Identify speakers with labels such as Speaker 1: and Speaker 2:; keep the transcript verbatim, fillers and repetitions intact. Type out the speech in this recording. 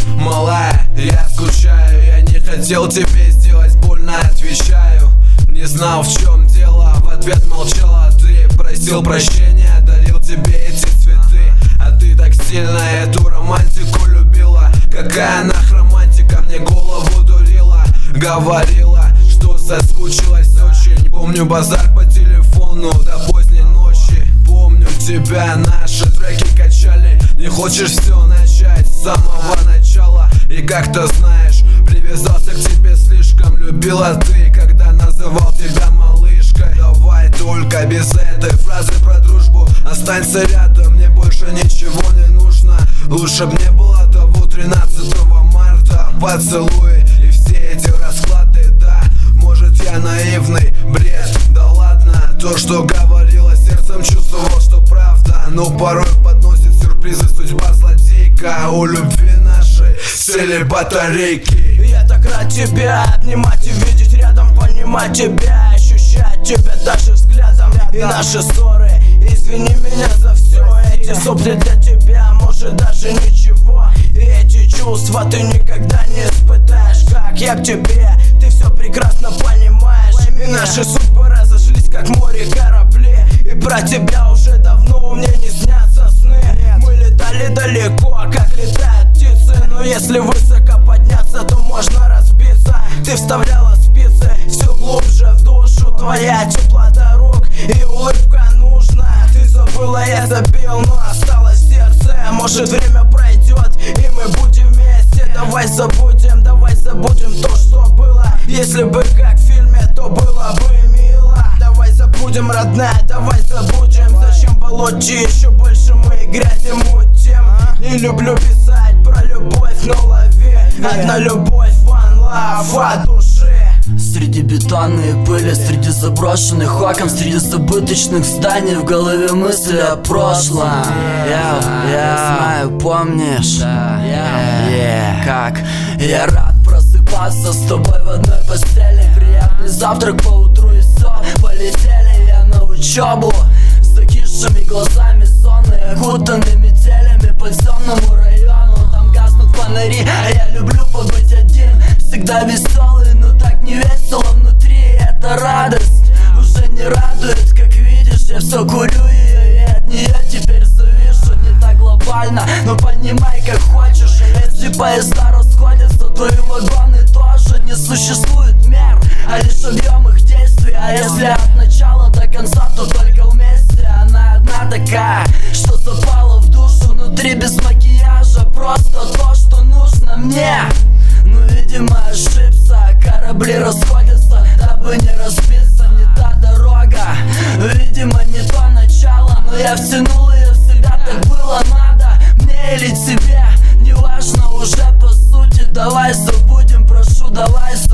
Speaker 1: малая, я скучаю. Я не хотел тебе сделать больно, отвечаю. Не знал, в чем дело, в ответ молчала ты. Просил прощения, дарил тебе эти цветы. А ты так сильно эту романтику любила. Какая нах романтика, мне голову дурила. Говорила, что соскучилась очень. Помню базар по телефону до поздней ночи. Помню тебя, наши треки качали. Не хочешь все начать с самого начала. И как то знаешь, привязался к тебе слишком. Любила ты, когда называл тебя малышкой. Давай только без этой фразы про дружбу. Останься рядом, мне больше ничего не нужно. Лучше б не было того тринадцатого марта. Поцелуй и все эти расклады, да. Может я наивный, бред, да ладно. То, что говорила сердцем, чувствовал, что правда. Но порой подносит сюрпризы судьба злодейка. У любви нашей сели батарейки.
Speaker 2: Я так рад тебя обнимать и видеть рядом, понимать тебя, ощущать тебя даже взглядом. И наши ссоры, извини меня за все. Эти сопли для тебя, может даже ничего. И эти чувства ты никогда не испытаешь, как я к тебе, ты все прекрасно понимаешь. И наши судьбы разошлись, как море корабли. И про тебя уже давно мне не снятся сны. Мы летали далеко, как летают птицы. Но если высоко подняться, то можно разбиться. Ты вставляла спицы все глубже в душу. Твоя теплота рук и улыбка нужна. Ты забыла, я забил, но осталось сердце. Может время пройдет и мы будем вместе. Давай забудем, давай забудем то, что было. Если бы как в фильме, то было бы мило. Давай забудем, родная, давай забудем. Зачем болоть, еще больше мы грязи мутим. Не люблю писать про любовь, но лови. Одна любовь, one love от души.
Speaker 3: Среди бетонной пыли, среди заброшенных окон, среди забыточных зданий в голове мысли о прошлом. Я, я знаю, помнишь, yeah. Как я рад просыпаться с тобой в одной постели. Приятный завтрак по утру и все, полетели я на учебу. С закисшими глазами, сонные, окутанные метелями по темному району. Там гаснут фонари, а я люблю побыть один. Всегда веселый, но так не весело внутри. Эта радость уже не радует, как видишь. Я все курю ее и от нее теперь завишу. Не так глобально, но понимай как хочешь. Если поезда расходятся, то и вагоны тоже. Не существует мер, а лишь объем их действий. А если от начала до конца, то только вместе. Она одна такая, что запала в душу. Внутри без макияжа, просто то, что нужно мне. Ну, видимо, ошибся, корабли расходятся, дабы не разбиться. Не та дорога, видимо, не то начало. Но я втянул ее в себя, так было надо. Мне или тебе, неважно уже по сути. Давай забудем, прошу, давай